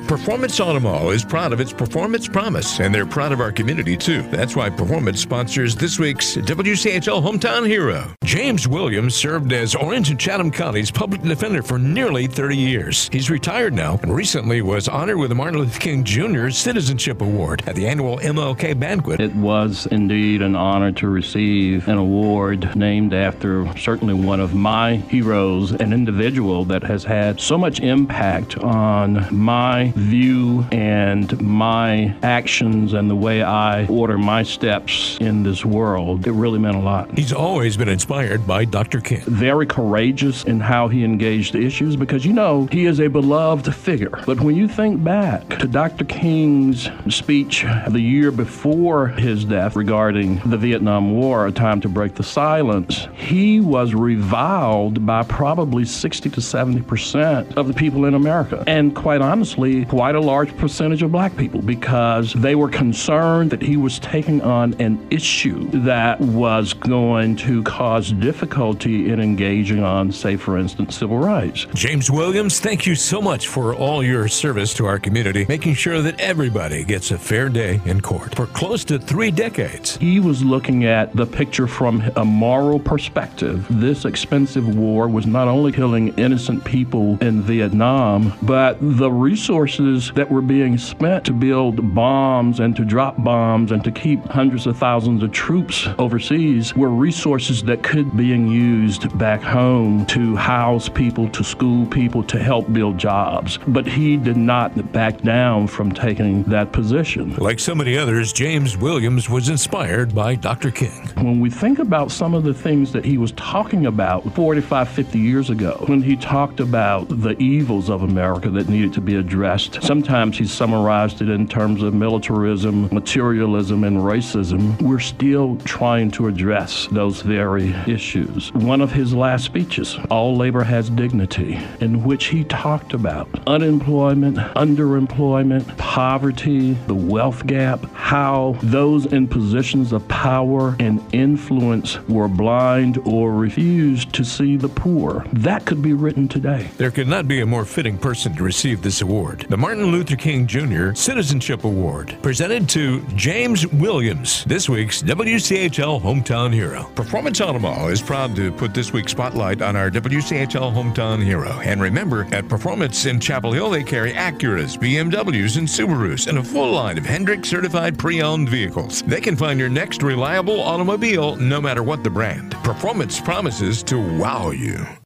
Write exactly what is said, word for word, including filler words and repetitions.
Performance Automall is proud of its performance promise, and they're proud of our community, too. That's why Performance sponsors this week's W C H L Hometown Hero. James Williams served as Orange and Chatham County's public defender for nearly thirty years. He's retired now and recently was honored with the Martin Luther King Junior Citizenship Award at the annual M L K banquet. It was indeed an honor to receive an award named after certainly one of my heroes, an individual that has had so much impact on my view and my actions and the way I order my steps in this world. It really meant a lot. He's always been inspired by Doctor King. Very courageous in how he engaged issues because, you know, he is a beloved figure. But when you think back to Doctor King's speech the year before his death regarding the Vietnam War, A Time to Break the Silence, he was reviled by probably sixty to seventy percent of the people in America. And quite honestly, quite a large percentage of black people, because they were concerned that he was taking on an issue that was going to cause difficulty in engaging on, say, for instance, civil rights. James Williams, thank you so much for all your service to our community, making sure that everybody gets a fair day in court for close to three decades. He was looking at the picture from a moral perspective. This expensive war was not only killing innocent people in Vietnam, but the resources that were being spent to build bombs and to drop bombs and to keep hundreds of thousands of troops overseas were resources that could be used back home to house people, to school people, to help build jobs. But he did not back down from taking that position. Like so many others, James Williams was inspired by Doctor King. When we think about some of the things that he was talking about forty-five, fifty years ago, when he talked about the evils of America that needed to be addressed, sometimes he summarized it in terms of militarism, materialism, and racism. We're still trying to address those very issues. One of his last speeches, All Labor Has Dignity, in which he talked about unemployment, underemployment, poverty, the wealth gap, how those in positions of power and influence were blind or refused to see the poor. That could be written today. There could not be a more fitting person to receive this award. The Martin Luther King Junior Citizenship Award, presented to James Williams, this week's W C H L Hometown Hero. Performance Automall is proud to put this week's spotlight on our W C H L Hometown Hero. And remember, at Performance in Chapel Hill, they carry Acuras, B M Ws, and Subarus, and a full line of Hendrick certified pre-owned vehicles. They can find your next reliable automobile no matter what the brand. Performance promises to wow you.